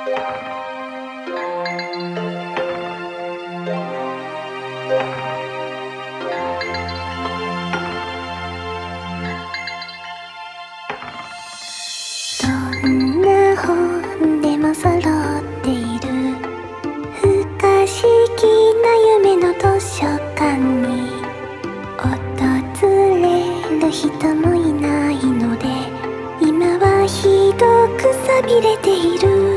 どんな本でも揃っている不可思議な夢の図書館に訪れる人もいないので、今はひどく寂れている。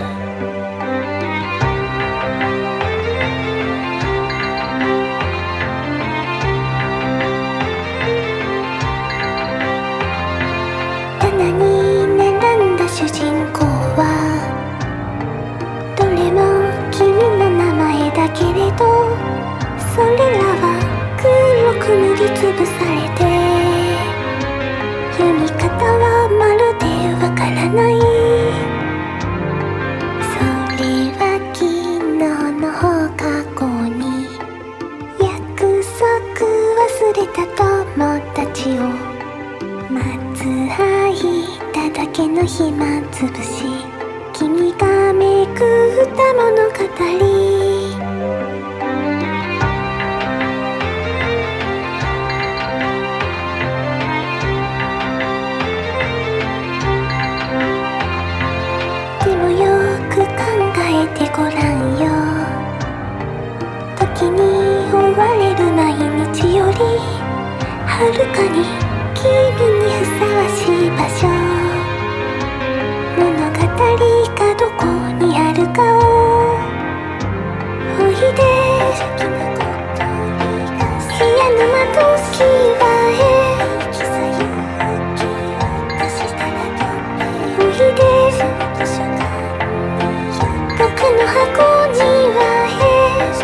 棚に並んだ主人公はどれも君の名前だけれど、それらは黒く塗りつぶされて、読み方はまるでわからない。それは昨日の放課後に約束忘れた友達を待つ間だけの暇つぶし、君がめくった物語。でもよく考えてごらんよ。時に追われる毎日よりはるかに君にふさわしい場所、物語がどこにあるかをおいで。部屋の窓際へおいで。僕の箱庭へ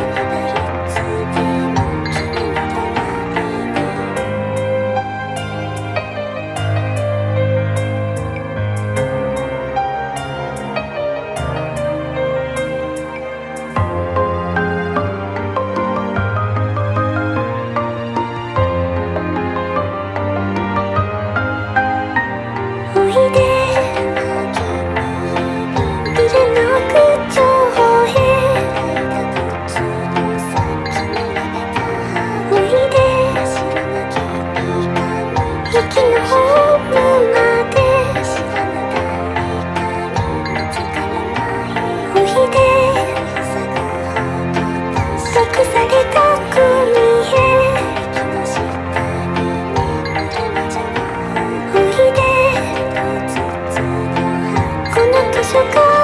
駅のホームまでおいで。毒された国へおいで。この図書館